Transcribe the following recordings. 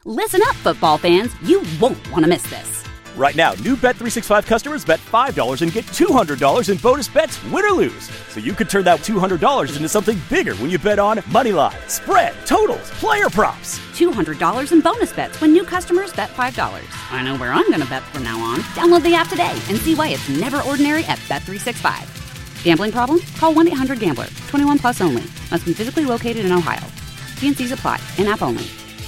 Listen up, football fans. You won't want to miss this. Right now, new Bet365 customers bet $5 and get $200 in bonus bets, win or lose. So you could turn that $200 into something bigger when you bet on money line, spread, totals, player props. $200 in bonus bets when new customers bet $5. I know where I'm going to bet from now on. Download the app today and see why it's never ordinary at Bet365. Gambling problem? Call 1-800-GAMBLER. 21 plus only. Must be physically located in Ohio. T&Cs apply. In-app only.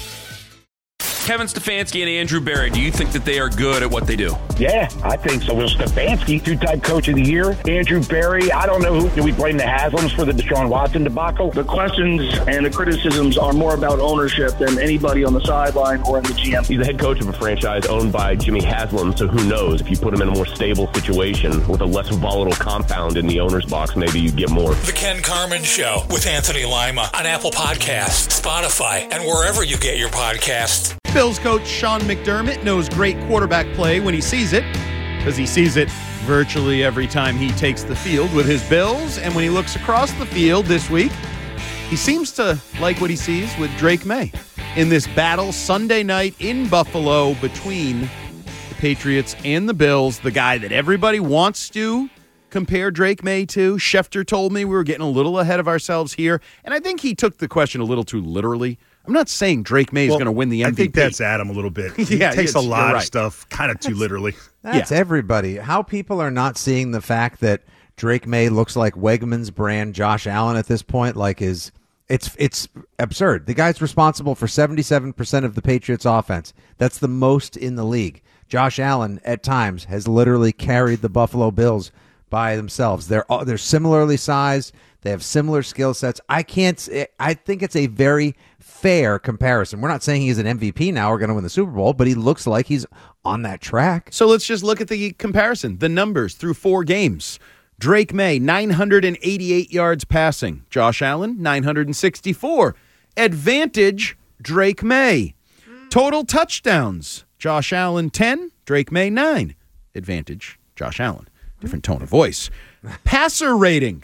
Kevin Stefanski and Andrew Berry, do you think that they are good at what they do? Yeah, I think so. Well, Stefanski, two-time coach of the year. Andrew Berry, I don't know who. Do we blame the Haslams for the Deshaun Watson debacle? The questions and the criticisms are more about ownership than anybody on the sideline or in the GM. He's the head coach of a franchise owned by Jimmy Haslam, so who knows? If you put him in a more stable situation with a less volatile compound in the owner's box, maybe you get more. The Ken Carman Show with Anthony Lima on Apple Podcasts, Spotify, and wherever you get your podcasts. Bills coach Sean McDermott knows great quarterback play when he sees it, because he sees it virtually every time he takes the field with his Bills. And when he looks across the field this week, he seems to like what he sees with Drake May in this battle Sunday night in Buffalo between the Patriots and the Bills, the guy that everybody wants to compare Drake May to. Schefter told me we were getting a little ahead of ourselves here, and I think he took the question a little too literally. I'm not saying Drake May is going to win the MVP. I think that's Adam a little bit. He takes a lot of stuff kind of too literally. That's everybody. How people are not seeing the fact that Drake May looks like Wegmans brand Josh Allen at this point, it's absurd. The guy's responsible for 77% of the Patriots offense. That's the most in the league. Josh Allen at times has literally carried the Buffalo Bills by themselves. They're similarly sized. They have similar skill sets. I think it's a very fair comparison. We're not saying he's an MVP now or going to win the Super Bowl, but he looks like he's on that track. So let's just look at the comparison. The numbers through 4 games. Drake May, 988 yards passing. Josh Allen, 964. Advantage, Drake May. Total touchdowns. Josh Allen, 10. Drake May, 9. Advantage, Josh Allen. Different tone of voice. Passer rating.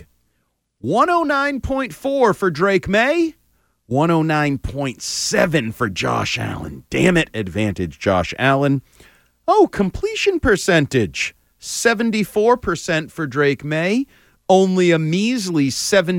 109.4 for Drake May, 109.7 for Josh Allen. Damn it, advantage Josh Allen. Oh, completion percentage, 74% for Drake May, only a measly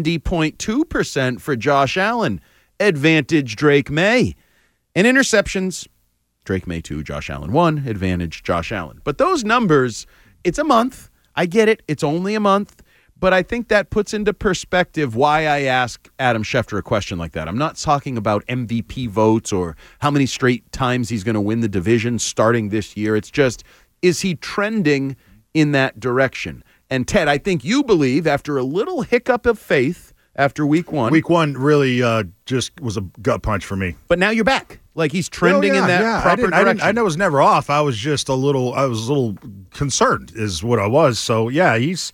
70.2% for Josh Allen. Advantage Drake May. And interceptions, Drake May 2, Josh Allen 1, advantage Josh Allen. But those numbers, it's a month. I get it. It's only a month. But I think that puts into perspective why I ask Adam Schefter a question like that. I'm not talking about MVP votes or how many straight times he's going to win the division starting this year. It's just, is he trending in that direction? And Ted, I think you believe after a little hiccup of faith after week one. Week one really just was a gut punch for me. But now you're back. Like he's trending in that proper direction. I was never off. I was just a little concerned is what I was. So yeah, he's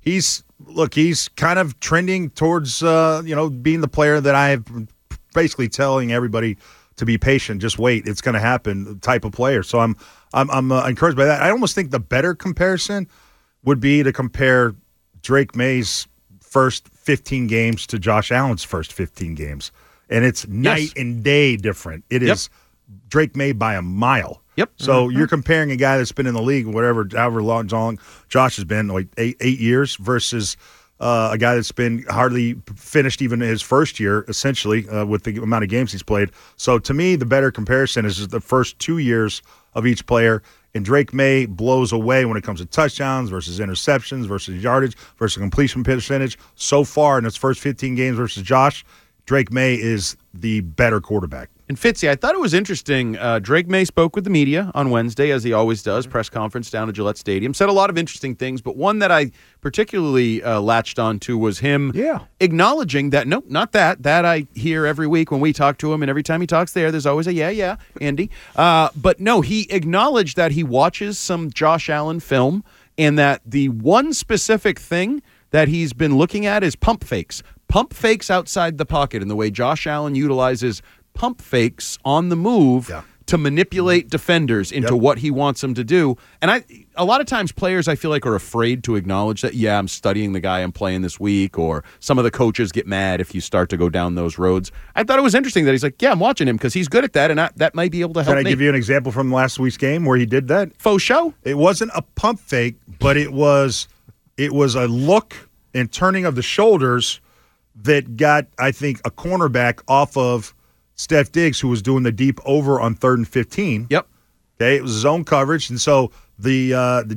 kind of trending towards being the player that I have basically telling everybody to be patient, just wait, it's going to happen type of player. So I'm encouraged by that. I almost think the better comparison would be to compare Drake May's first 15 games to Josh Allen's first 15 games. And it's night and day different. It is Drake May by a mile. Yep. So you're comparing a guy that's been in the league, however long Josh has been, like eight years, versus a guy that's been hardly finished even his first year, essentially, with the amount of games he's played. So to me, the better comparison is the first 2 years of each player. And Drake May blows away when it comes to touchdowns versus interceptions versus yardage versus completion percentage. So far in his first 15 games versus Josh, Drake May is the better quarterback. And Fitzy, I thought it was interesting. Drake May spoke with the media on Wednesday, as he always does, press conference down at Gillette Stadium. Said a lot of interesting things, but one that I particularly latched onto was him acknowledging that, nope, not that. That I hear every week when we talk to him, and every time he talks there's always a yeah, Andy. But no, he acknowledged that he watches some Josh Allen film, and that the one specific thing that he's been looking at is pump fakes. Pump fakes outside the pocket, and the way Josh Allen utilizes pump fakes on the move to manipulate defenders into what he wants them to do. And a lot of times players, I feel like, are afraid to acknowledge that, yeah, I'm studying the guy I'm playing this week, or some of the coaches get mad if you start to go down those roads. I thought it was interesting that he's like, yeah, I'm watching him because he's good at that, and that might be able to help me. Can I give you an example from last week's game where he did that? Faux show? It wasn't a pump fake, but it was a look and turning of the shoulders that got, I think, a cornerback off of Steph Diggs, who was doing the deep over on 3rd and 15. Yep. Okay, it was zone coverage, and so the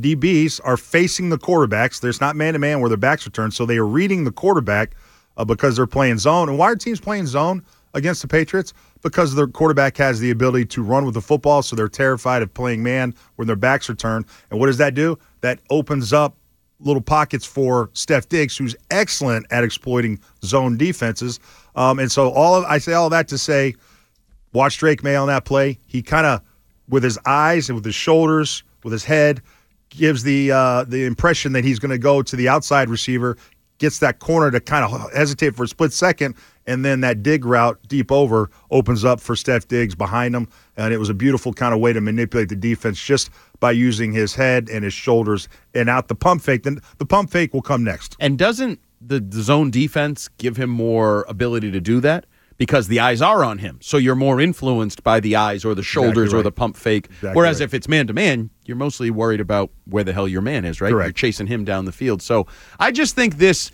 DBs are facing the quarterbacks. There's not man-to-man where their backs are turned, so they are reading the quarterback because they're playing zone. And why are teams playing zone against the Patriots? Because their quarterback has the ability to run with the football, so they're terrified of playing man when their backs are turned. And what does that do? That opens up little pockets for Steph Diggs, who's excellent at exploiting zone defenses. And so I say all of that to say, watch Drake May on that play. He kind of, with his eyes and with his shoulders, with his head, gives the impression that he's going to go to the outside receiver, gets that corner to kind of hesitate for a split second, and then that dig route deep over opens up for Steph Diggs behind him. And it was a beautiful kind of way to manipulate the defense just by using his head and his shoulders and out the pump fake. Then the pump fake will come next. And doesn't the zone defense give him more ability to do that? Because the eyes are on him. So you're more influenced by the eyes or the shoulders or the pump fake. Exactly Whereas right. if it's man-to-man, you're mostly worried about where the hell your man is, right? Correct. You're chasing him down the field. So I just think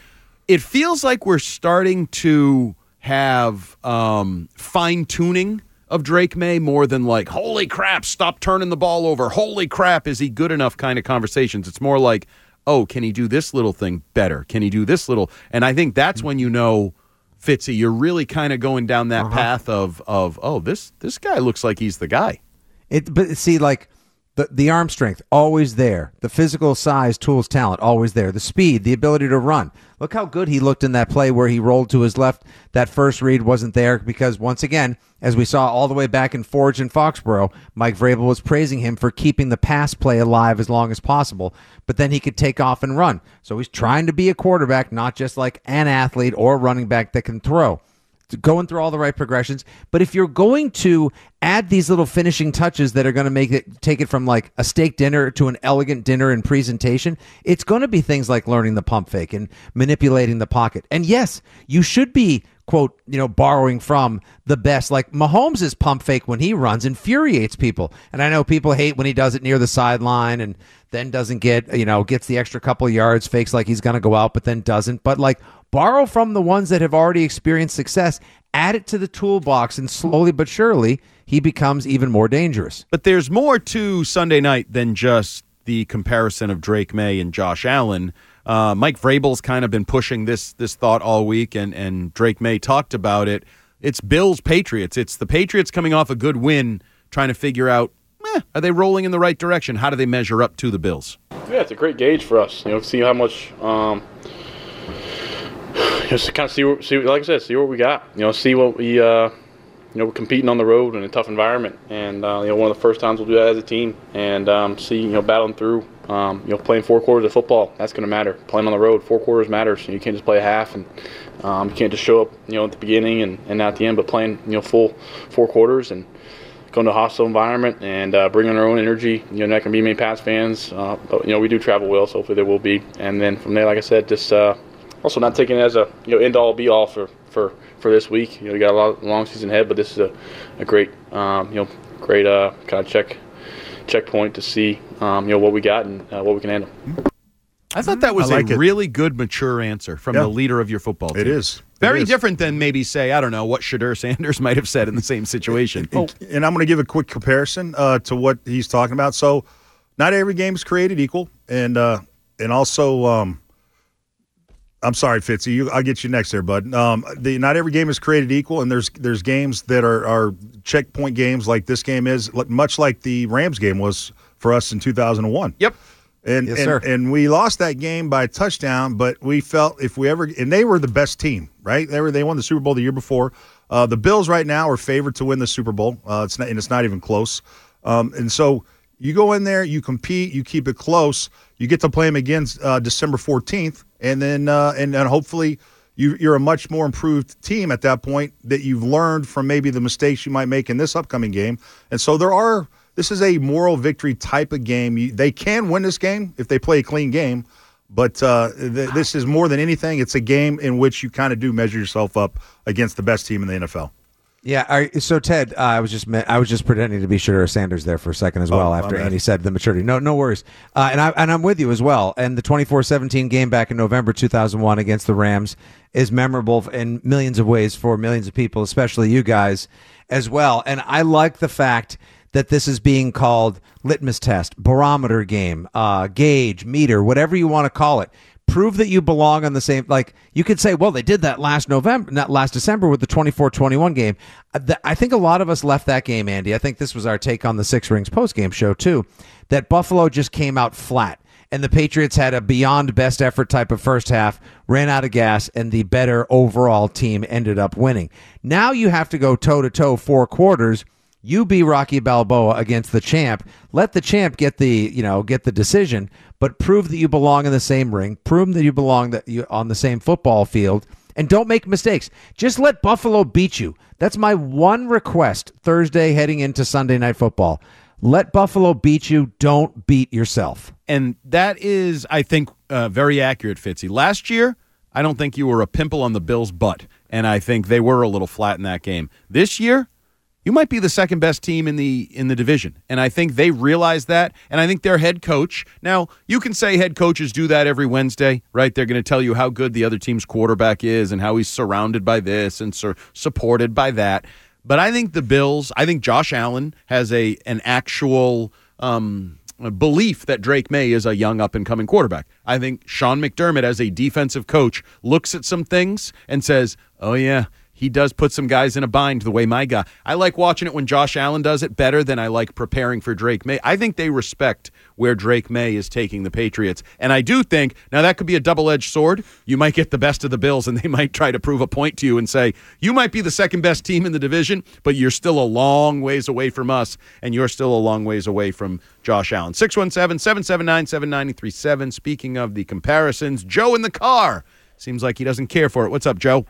it feels like we're starting to have fine-tuning of Drake May more than like, holy crap, stop turning the ball over. Holy crap, is he good enough kind of conversations. It's more like, oh, can he do this little thing better? Can he do this little? And I think that's when you know, Fitzy, you're really kind of going down that path of oh, this guy looks like he's the guy. But see, like the arm strength, always there. The physical size, tools, talent, always there. The speed, the ability to run. Look how good he looked in that play where he rolled to his left. That first read wasn't there because, once again, as we saw all the way back in Forge and Foxborough, Mike Vrabel was praising him for keeping the pass play alive as long as possible, but then he could take off and run. So he's trying to be a quarterback, not just like an athlete or running back that can throw. Going through all the right progressions. But if you're going to add these little finishing touches that are going to take it from like a steak dinner to an elegant dinner in presentation, it's going to be things like learning the pump fake and manipulating the pocket. And yes, you should be, quote, borrowing from the best. Like Mahomes' pump fake when he runs infuriates people. And I know people hate when he does it near the sideline and then doesn't gets the extra couple yards, fakes like he's going to go out, but then doesn't. But like, borrow from the ones that have already experienced success, add it to the toolbox, and slowly but surely he becomes even more dangerous. But there's more to Sunday night than just the comparison of Drake May and Josh Allen. Mike Vrabel's kind of been pushing this thought all week, and Drake May talked about it. It's Bills-Patriots. It's the Patriots coming off a good win, trying to figure out, are they rolling in the right direction? How do they measure up to the Bills? Yeah, it's a great gauge for us. See how much just to kind of see, like I said, see what we got. See what we, we're competing on the road in a tough environment, and one of the first times we'll do that as a team, and see, battling through, playing 4 quarters of football. That's going to matter. Playing on the road, 4 quarters matters. You can't just play a half, and you can't just show up, at the beginning and at the end, but playing, full 4 quarters and going to a hostile environment and bringing our own energy. Not going to be many Pats fans, but we do travel well, so hopefully there will be. And then from there, like I said, just also not taking it as a end-all be-all for this week. We got a long season ahead, but this is a great great kind of checkpoint to see what we got and what we can handle. I thought that was really good, mature answer from the leader of your football team. It is. Very different than maybe say, I don't know, what Shadur Sanders might have said in the same situation. And I'm going to give a quick comparison to what he's talking about. So not every game is created equal. And also I'm sorry, Fitzy. I'll get you next there, bud. Not every game is created equal, and there's games that are checkpoint games like this game is, much like the Rams game was for us in 2001. Yep. And we lost that game by a touchdown, but we felt if we ever – and they were the best team, right? They won the Super Bowl the year before. The Bills right now are favored to win the Super Bowl. It's not even close. And so you go in there, you compete, you keep it close. You get to play them again December 14th, and then hopefully you're a much more improved team at that point that you've learned from maybe the mistakes you might make in this upcoming game. And so this is a moral victory type of game. They can win this game if they play a clean game, but this is more than anything. It's a game in which you kind of do measure yourself up against the best team in the NFL. Yeah. So Ted, I was just pretending to be Shedeur Sanders there for a second as well after Andy said the maturity. No worries. And I'm with you as well. And the 24-17 game back in November 2001 against the Rams is memorable in millions of ways for millions of people, especially you guys as well. And I like the fact that this is being called litmus test, barometer game, gauge, meter, whatever you want to call it. Prove that you belong on the same, like you could say, well, they did that last December with the 24-21 game. I think a lot of us left that game, Andy. I think this was our take on the Six Rings postgame show too, that Buffalo just came out flat and the Patriots had a beyond best effort type of first half, ran out of gas, and the better overall team ended up winning. Now you have to go toe to toe 4 quarters. You be Rocky Balboa against the champ. Let the champ get the decision, but prove that you belong in the same ring. Prove that you belong on the same football field, and don't make mistakes. Just let Buffalo beat you. That's my one request Thursday heading into Sunday Night Football. Let Buffalo beat you. Don't beat yourself. And that is, I think, very accurate, Fitzy. Last year, I don't think you were a pimple on the Bills' butt, and I think they were a little flat in that game. This year, you might be the second best team in the division, and I think they realize that, and I think their head coach, now you can say head coaches do that every Wednesday, right? They're going to tell you how good the other team's quarterback is and how he's surrounded by this and supported by that, but I think the Bills, I think Josh Allen has an actual belief that Drake May is a young up-and-coming quarterback. I think Sean McDermott, as a defensive coach, looks at some things and says, oh yeah, he does put some guys in a bind the way my guy. I like watching it when Josh Allen does it better than I like preparing for Drake May. I think they respect where Drake May is taking the Patriots. And I do think, now that could be a double-edged sword. You might get the best of the Bills, and they might try to prove a point to you and say, you might be the second best team in the division, but you're still a long ways away from us, and you're still a long ways away from Josh Allen. 617-779-7937. Speaking of the comparisons, Joe in the car. Seems like he doesn't care for it. What's up, Joe?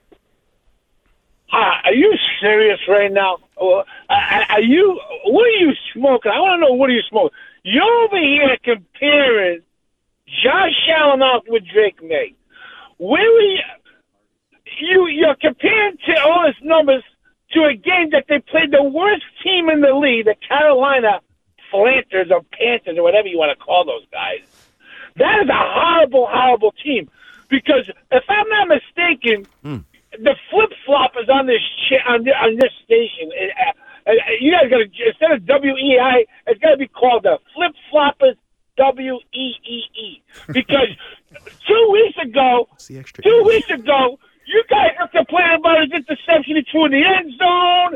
Are you serious right now? What are you smoking? I want to know, what are you smoking? You're over here comparing Josh Allen off with Drake May. Where were you're comparing to all his numbers to a game that they played the worst team in the league, the Carolina Planters or Panthers or whatever you want to call those guys. That is a horrible, horrible team. Because if I'm not mistaken, the flip-floppers on this station, you guys got to, instead of WEI, it's got to be called the flip-floppers WEEE. Because 2 weeks ago, you guys were complaining about his interception. He threw in the end zone.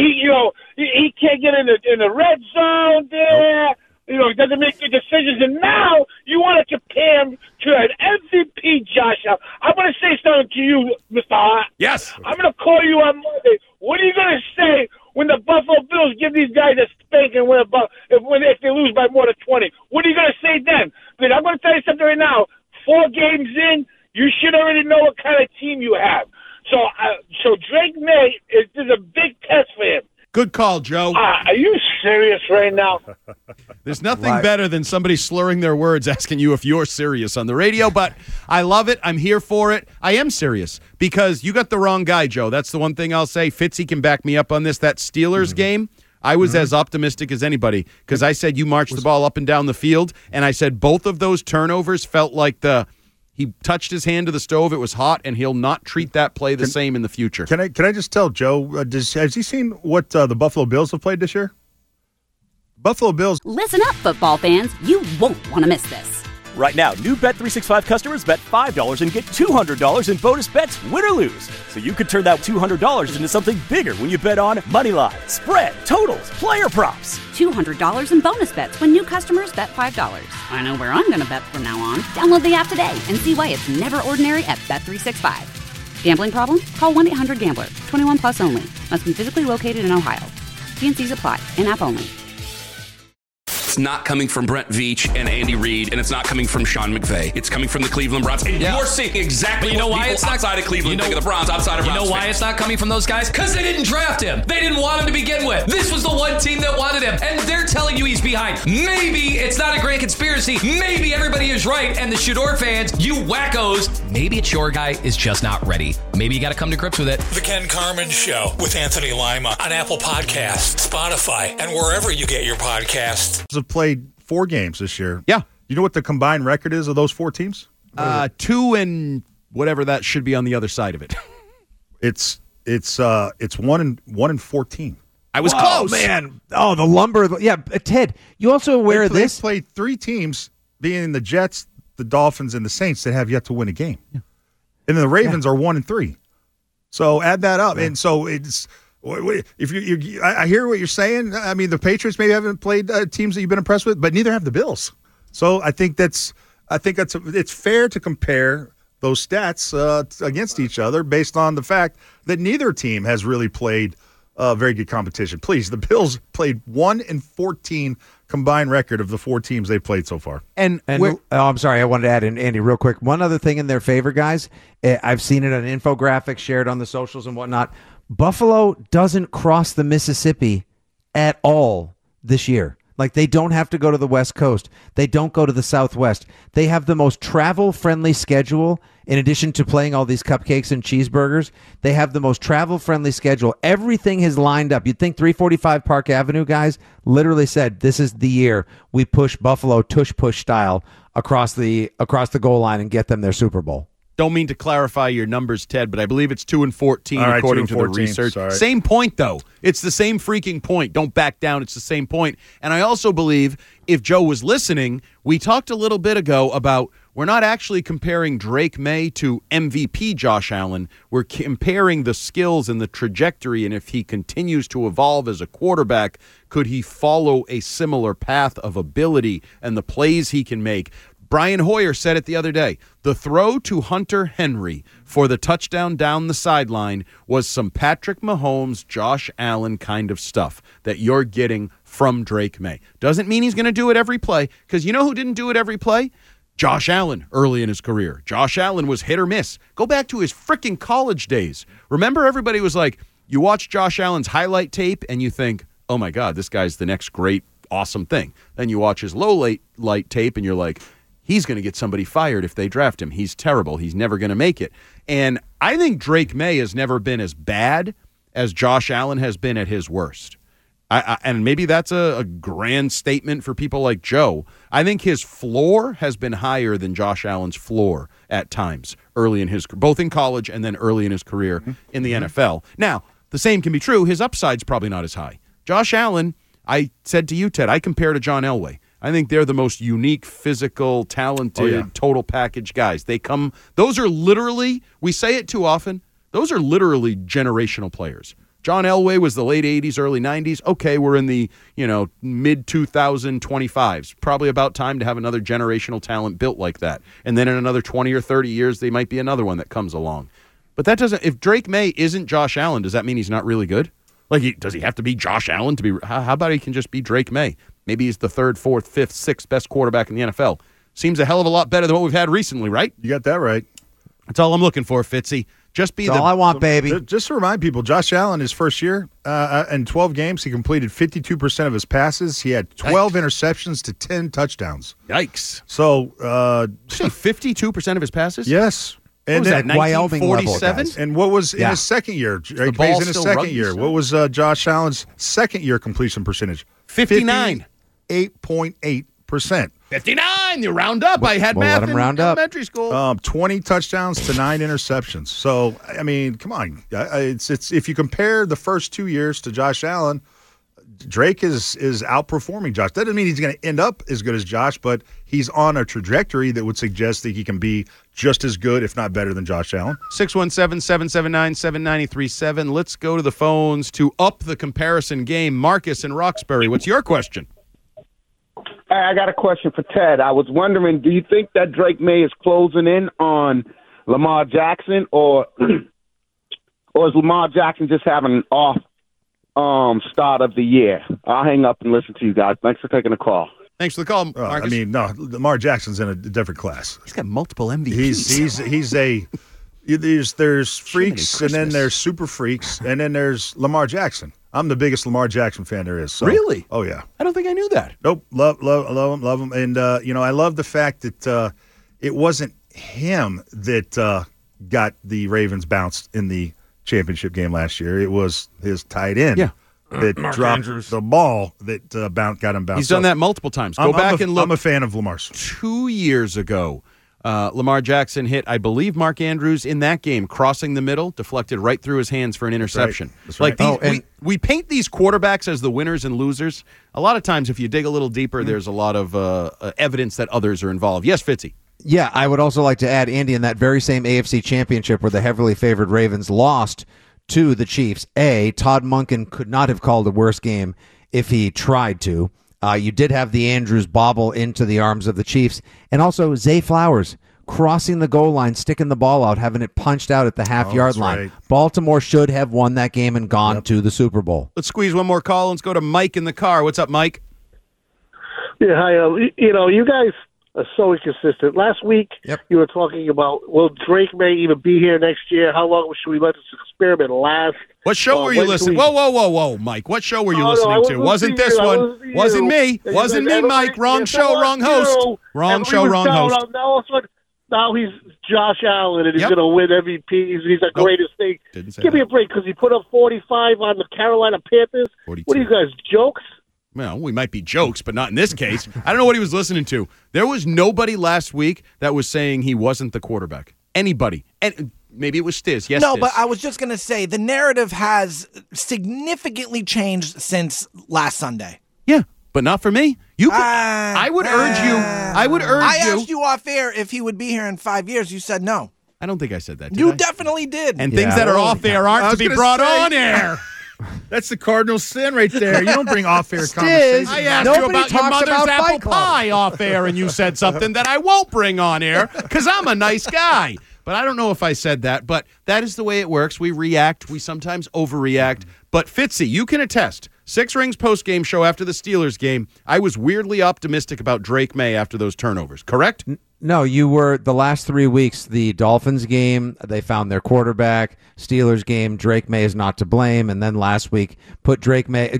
He can't get in the red zone there. Nope. He doesn't make good decisions. And now you want to compare him to an MVP Josh Allen. I'm going to say something to you, Mr. Hart. Yes. I'm going to call you on Monday. What are you going to say when the Buffalo Bills give these guys a spank and if they lose by more than 20? What are you going to say then? Because I'm going to tell you something right now. 4 games in, you should already know what kind of team you have. So Drake May is a big test for him. Good call, Joe. Are you serious right now? There's nothing better than somebody slurring their words asking you if you're serious on the radio, but I love it. I'm here for it. I am serious because you got the wrong guy, Joe. That's the one thing I'll say. Fitzy can back me up on this. That Steelers game, I was as optimistic as anybody because I said you marched the ball up and down the field, and I said both of those turnovers felt like he touched his hand to the stove. It was hot, and he'll not treat that play the same in the future. Can I just tell Joe? Has he seen what the Buffalo Bills have played this year? Buffalo Bills. Listen up, football fans. You won't want to miss this. Right now, new Bet365 customers bet $5 and get $200 in bonus bets, win or lose. So you could turn that $200 into something bigger when you bet on Moneyline, spread, totals, player props. $200 in bonus bets when new customers bet $5. I know where I'm going to bet from now on. Download the app today and see why it's never ordinary at Bet365. Gambling problem? Call 1-800-GAMBLER. 21 plus only. Must be physically located in Ohio. T&Cs apply. In-app only. it's not coming from Brent Veach and Andy Reid, and it's not coming from Sean McVay. It's coming from the Cleveland Browns. And you're seeing exactly what people outside of Cleveland think of the Browns, outside of Browns. You know why it's not coming from those guys? Because they didn't draft him. They didn't want him to begin with. This was the one team that wanted him, and they're telling you he's behind. Maybe it's not a grand conspiracy. Maybe everybody is right, and the Shador fans, you wackos, maybe it's your guy is just not ready. Maybe you got to come to grips with it. The Ken Carman Show with Anthony Lima on Apple Podcasts, Spotify, and wherever you get your podcasts. Have played 4 games this year. Yeah. You know what the combined record is of those 4 teams? 2 and whatever that should be on the other side of it. It's 1 and 14. I was close, man. Oh, the lumber. Yeah, Ted, you also aware of this? They played 3 teams, being the Jets, the Dolphins, and the Saints, that have yet to win a game. Yeah. And then the Ravens are 1 and 3. So add that up, and so it's. If I hear what you're saying. I mean, the Patriots maybe haven't played teams that you've been impressed with, but neither have the Bills. So I think it's fair to compare those stats against each other based on the fact that neither team has really played very good competition. Please, the Bills played 1 and 14 combined record of the 4 teams they played so far. And I'm sorry, I wanted to add in, Andy, real quick. One other thing in their favor, guys. I've seen it on infographics shared on the socials and whatnot. Buffalo doesn't cross the Mississippi at all this year. Like, they don't have to go to the West Coast. They don't go to the Southwest. They have the most travel-friendly schedule. In addition to playing all these cupcakes and cheeseburgers, they have the most travel-friendly schedule. Everything has lined up. You'd think 345 Park Avenue guys literally said, this is the year we push Buffalo tush-push style across the goal line and get them their Super Bowl. Don't mean to clarify your numbers, Ted, but I believe it's 2 and 14 according to the research. Sorry. Same point, though. It's the same freaking point. Don't back down. It's the same point. And I also believe, if Joe was listening, we talked a little bit ago about we're not actually comparing Drake May to MVP Josh Allen. We're comparing the skills and the trajectory, and if he continues to evolve as a quarterback, could he follow a similar path of ability and the plays he can make? Brian Hoyer said it the other day. The throw to Hunter Henry for the touchdown down the sideline was some Patrick Mahomes, Josh Allen kind of stuff that you're getting from Drake May. Doesn't mean he's going to do it every play, because you know who didn't do it every play? Josh Allen early in his career. Josh Allen was hit or miss. Go back to his freaking college days. Remember, everybody was like, you watch Josh Allen's highlight tape and you think, oh my God, this guy's the next great, awesome thing. Then you watch his low light tape and you're like, he's going to get somebody fired if they draft him. He's terrible. He's never going to make it. And I think Drake May has never been as bad as Josh Allen has been at his worst. And maybe that's a grand statement for people like Joe. I think his floor has been higher than Josh Allen's floor at times early in his, both in college and then early in his career in the NFL. Now, the same can be true. His upside's probably not as high. Josh Allen, I said to you, Ted, I compare to John Elway. I think they're the most unique, physical, talented, total package guys. Those are literally, we say it too often, those are literally generational players. John Elway was the late 80s, early 90s. Okay, we're in the, mid-2025s. Probably about time to have another generational talent built like that. And then in another 20 or 30 years, they might be another one that comes along. But that doesn't, if Drake May isn't Josh Allen, does that mean he's not really good? Does he have to be Josh Allen to be, how about he can just be Drake May? Maybe he's the 3rd, 4th, 5th, 6th best quarterback in the NFL. Seems a hell of a lot better than what we've had recently, right? You got that right. That's all I'm looking for, Fitzy. Just be That's all I want, baby. Just to remind people, Josh Allen, his first year, in 12 games, he completed 52% of his passes. He had 12 interceptions to 10 touchdowns. Yikes. So, 52% of his passes? Yes. And then Wyoming level, and what was in his second year? Drake May's in his second year. What was Josh Allen's second year completion percentage? 59. 8.8%. 59. You round up. I had math in elementary school. 20 touchdowns to 9 interceptions. So, I mean, come on. It's if you compare the first 2 years to Josh Allen, Drake is outperforming Josh. That doesn't mean he's going to end up as good as Josh, but he's on a trajectory that would suggest that he can be just as good, if not better, than Josh Allen. 617-779-7937. Let's go to the phones to up the comparison game. Marcus in Roxbury, what's your question? I got a question for Ted. I was wondering, do you think that Drake May is closing in on Lamar Jackson, or is Lamar Jackson just having an off start of the year? I'll hang up and listen to you guys. Thanks for taking the call. Thanks for the call, Marcus. No, Lamar Jackson's in a different class. He's got multiple MVPs. He's a there's freaks, and then there's super freaks, and then there's Lamar Jackson. I'm the biggest Lamar Jackson fan there is. So. Really? Oh, yeah. I don't think I knew that. Nope. Love him. And, I love the fact that it wasn't him that got the Ravens bounced in the championship game last year. It was his tight end that dropped Andrews. The ball that got him bounced. He's done that multiple times. Go back and look. I'm a fan of Lamar's. 2 years ago, Lamar Jackson hit, I believe, Mark Andrews in that game, crossing the middle, deflected right through his hands for an interception. That's right. We paint these quarterbacks as the winners and losers. A lot of times, if you dig a little deeper, there's a lot of evidence that others are involved. Yes, Fitzy. Yeah, I would also like to add, Andy, in that very same AFC Championship where the heavily favored Ravens lost to the Chiefs, Todd Monken could not have called a worse game if he tried to. You did have the Andrews bobble into the arms of the Chiefs. And also Zay Flowers crossing the goal line, sticking the ball out, having it punched out at the half-yard line. Right. Baltimore should have won that game and gone to the Super Bowl. Let's squeeze one more call. Let's go to Mike in the car. What's up, Mike? Yeah, hi. You guys are so inconsistent. Last week, you were talking about, will Drake May even be here next year? How long should we let this experiment last? What show were you listening? Whoa, Mike. What show were you listening to? Wasn't this one? Wasn't me. Wasn't me, Mike. Wrong show, wrong host. Wrong show, wrong host. Now he's Josh Allen, and he's going to win MVPs. He's the greatest thing. Give me a break, because he put up 45 on the Carolina Panthers. 42. What are you guys, jokes? Well, we might be jokes, but not in this case. I don't know what he was listening to. There was nobody last week that was saying he wasn't the quarterback. Anybody. And maybe it was Stiz. Yes, no, Stiz. but I was just going to say the narrative has significantly changed since last Sunday. Yeah, but not for me. I would urge you. I asked you off air if he would be here in 5 years. You said no. I don't think I said that. You definitely did. And things that are off air aren't to be brought on air. That's the cardinal sin right there. You don't bring off-air conversations. I asked you about your mother's apple pie off air, and you said something that I won't bring on air because I'm a nice guy. But I don't know if I said that, but that is the way it works. We react. We sometimes overreact. But Fitzy, you can attest. Six Rings post-game show after the Steelers game, I was weirdly optimistic about Drake May after those turnovers, correct? No, you were the last 3 weeks. The Dolphins game, they found their quarterback. Steelers game, Drake May is not to blame. And then last week, put Drake May.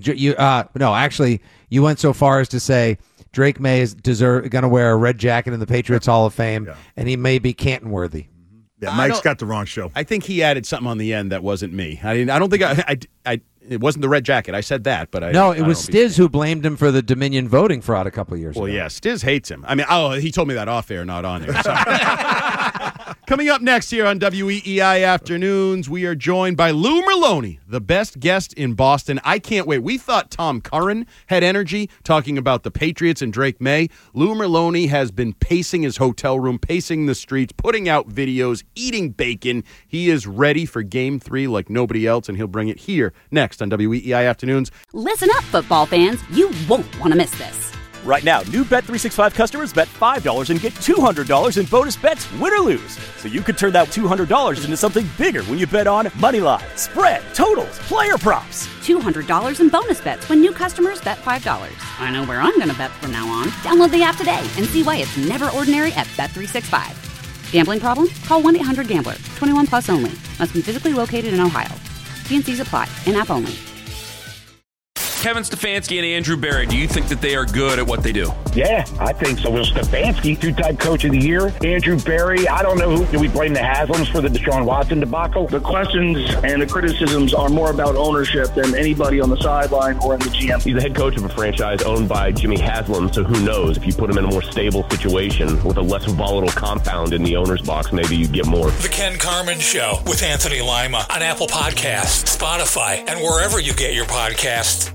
You went so far as to say Drake May is going to wear a red jacket in the Patriots Hall of Fame, and he may be Canton worthy. Yeah, Mike's got the wrong show. I think he added something on the end that wasn't me. I don't think it wasn't the red jacket. I said that, but it was Stiz who blamed him for the Dominion voting fraud a couple years ago. Well, yeah, Stiz hates him. I mean, he told me that off air, not on air. Sorry. Coming up next here on WEEI Afternoons, we are joined by Lou Merloni, the best guest in Boston. I can't wait. We thought Tom Curran had energy talking about the Patriots and Drake May. Lou Merloni has been pacing his hotel room, pacing the streets, putting out videos, eating bacon. He is ready for Game 3 like nobody else, and he'll bring it here next on WEEI Afternoons. Listen up, football fans. You won't want to miss this. Right now, new Bet365 customers bet $5 and get $200 in bonus bets, win or lose. So you could turn that $200 into something bigger when you bet on Moneyline, spread, totals, player props. $200 in bonus bets when new customers bet $5. I know where I'm going to bet from now on. Download the app today and see why it's never ordinary at Bet365. Gambling problem? Call 1-800-GAMBLER. 21 plus only. Must be physically located in Ohio. T&Cs apply. In-app only. Kevin Stefanski and Andrew Berry, do you think that they are good at what they do? Yeah, I think so. Will Stefanski, two-time coach of the year. Andrew Berry, I don't know do we blame the Haslams for the Deshaun Watson debacle? The questions and the criticisms are more about ownership than anybody on the sideline or in the GM. He's the head coach of a franchise owned by Jimmy Haslam, so who knows? If you put him in a more stable situation with a less volatile compound in the owner's box, maybe you get more. The Ken Carman Show with Anthony Lima on Apple Podcasts, Spotify, and wherever you get your podcasts.